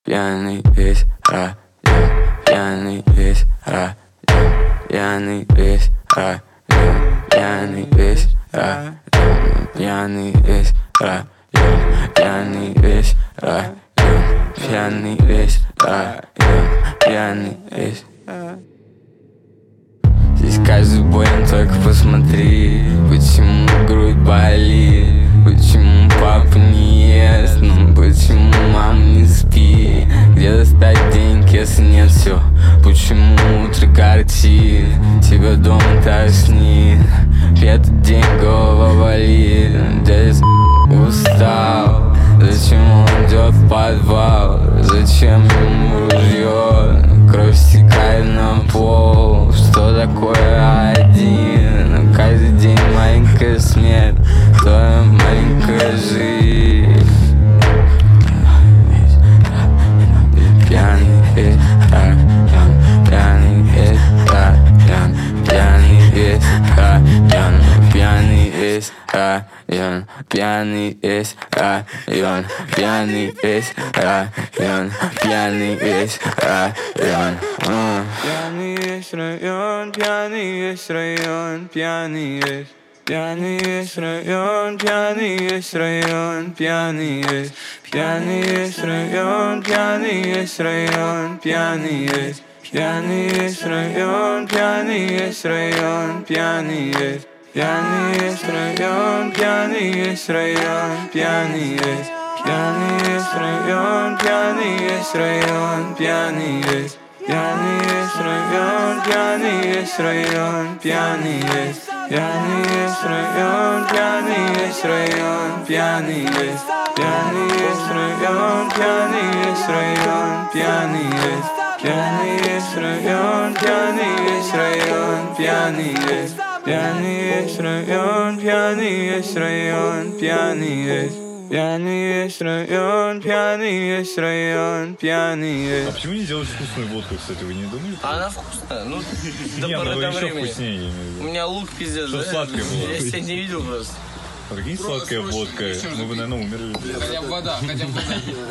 Пьяный весь район, пьяный весь район, пьяный весь район, пьяный весь район, пьяный весь район, пьяный весь район, пьяный весь район, пьяный весь. Здесь каждый воин, только посмотри, почему грудь болит, почему папа не ест, ну почему мама не спит, где достать денег, если нет все, почему утро горчит, тебя дома тошнит, этот день голова болит, дядя устал, зачем он идет в подвал, зачем ему ружье, кровь стекает на пол, что такое один, каждый день маленькая смерть, твоя маленькая жизнь. Пьяный весь район, пьяный весь район, пьяный весь район, пьяный весь район, пьяный весь район, пьяный весь район, пьяный весь район. Пьяный весь район, пьяный весь район, пьяный весь. Пьяный весь район, пьяный весь район, пьяный весь. Пьяный весь район, пьяный весь район, пьяный весь. Пьяный весь район, пьяный весь район, пьяный весь. Пьяный весь район, пьяный весь район, пьяный весь. Пьяный весь район, пьяный весь район, пьяный весь. Пьяный весь район, пьяный весь район, пьяный весь. Пьяный весь район, пьяный весь район, пьяный весь. Пьяный весь район, пьяный весь район, пьяный весь. Пьяный весь район, пьяный весь район, пьяный весь. Пьяный весь район, пьяный весь район, пьяный весь. Пьяный весь район, пьяный весь район, пьяный весь. А почему не делать вкусную водку, кстати, вы не думаете? Она вкусная, ну до Не, поры ну до еще времени. вкуснее, я имею в виду. У меня лук пиздец, Чтоб да? сладкое было. Я тебя не видел просто. Прикинь, сладкая водка, мы бы, наверное, умерли. Хотя бы вода, хотя бы вода.